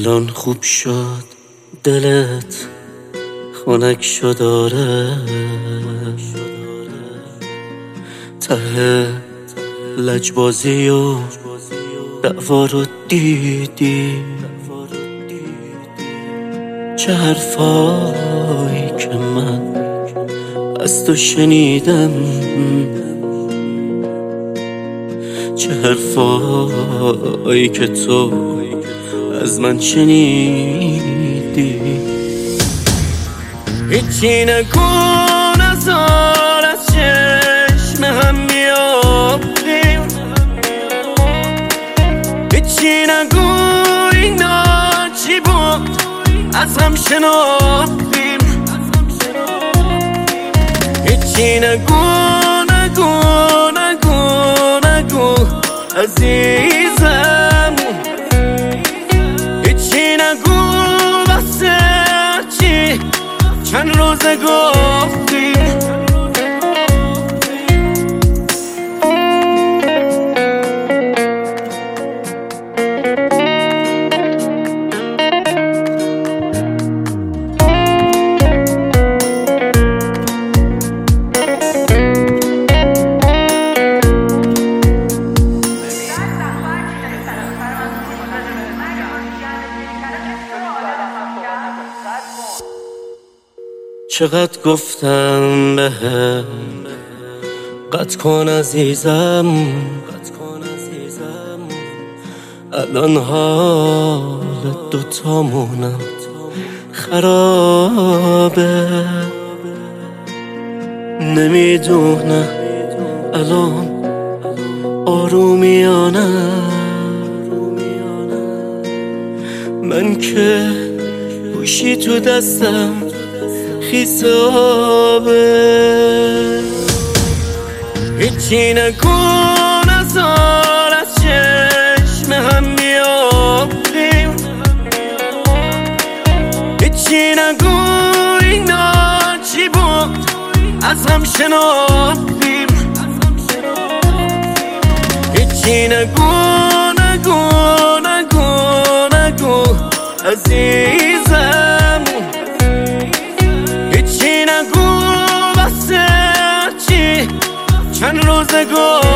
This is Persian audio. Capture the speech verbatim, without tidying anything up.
الان خوب شد دلت خنک شد آره، ته لجبازی و دعوا رو دیدی، چه حرفایی که من از تو شنیدم، چه حرفایی که تو از من شنیدی. هیچی نگو نزار از چشم هم بیافتیم، هیچی نگو اینا چی بود از هم شناختیم، هیچی نگو نگو نگو نگو عزیزم، هیچی نگو بسه چی چند روزه گفتیم. چقدر گفتم بهم قطع کن عزیزم، الان حال دوتامونم خرابه، نمیدونم الان آرومیانه من که گوشی تو دستم خیس آبه. هیچی نگو نزار از چشم هم بیافتیم، هیچی نگو اینا چی بود از هم شناختیم، هیچی نگو نگو نگو نگو عزیزم، چند روزه گفت